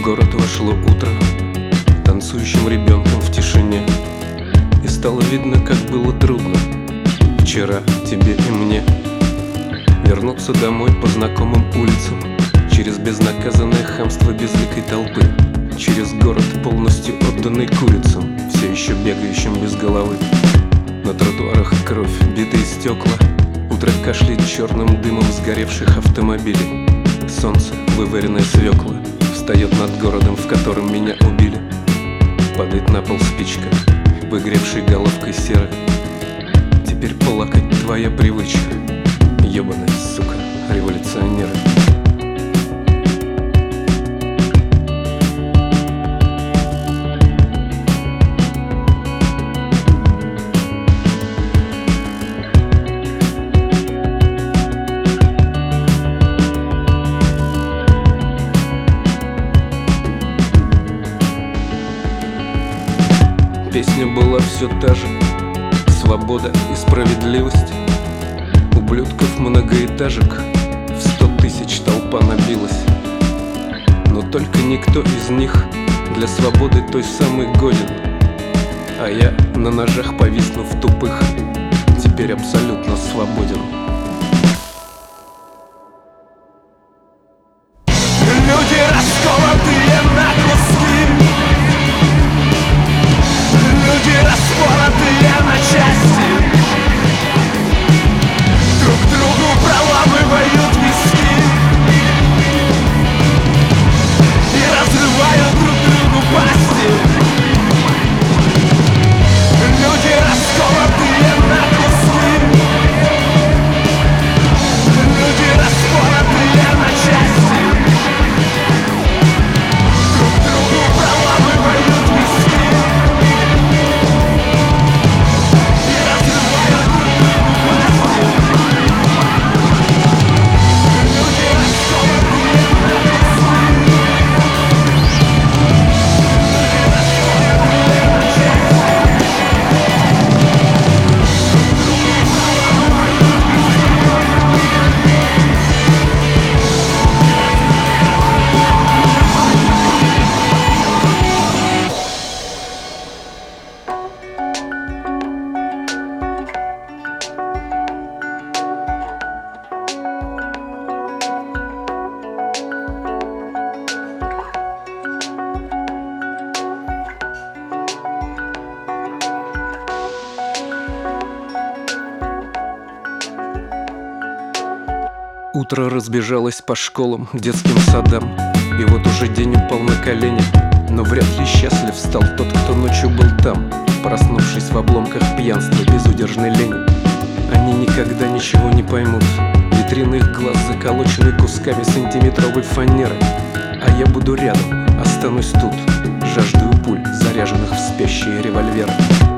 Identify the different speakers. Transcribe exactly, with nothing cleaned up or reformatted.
Speaker 1: В город вошло утро, танцующим ребенком в тишине. И стало видно, как было трудно вчера тебе и мне вернуться домой по знакомым улицам, через безнаказанное хамство безликой толпы, через город, полностью отданный курицам, все еще бегающим без головы. На тротуарах кровь, битые стекла, утро кашляет черным дымом сгоревших автомобилей. Солнце, вываренное свекла, встает над городом, в котором меня убили. Падает на пол спичка, выгревшей головкой серы. Теперь плакать твоя привычка, ебаная сука, революционеры. Песня была все та же: свобода и справедливость. Ублюдков многоэтажек в сто тысяч толпа набилась. Но только никто из них для свободы той самой годен. А я, на ножах повиснув тупых, теперь абсолютно свободен.
Speaker 2: Люди, расколотые на куски, люди, распоротые на части, друг другу проламывают виски и разрывают друг другу пасти. Люди, расколотые на куски, люди, распоротые на части, друг другу проламывают виски и разрывают друг другу пасти. Люди, расколотые на куски, люди, распоротые на части.
Speaker 1: Утро разбежалось по школам, детским садам. И вот уже день упал на колени. Но вряд ли счастлив стал тот, кто ночью был там, проснувшись в обломках пьянства, безудержной лени. Они никогда ничего не поймут. Витрины их глаз заколочены кусками сантиметровой фанеры. А я буду рядом, останусь тут, жаждую пуль, заряженных в спящие револьверы.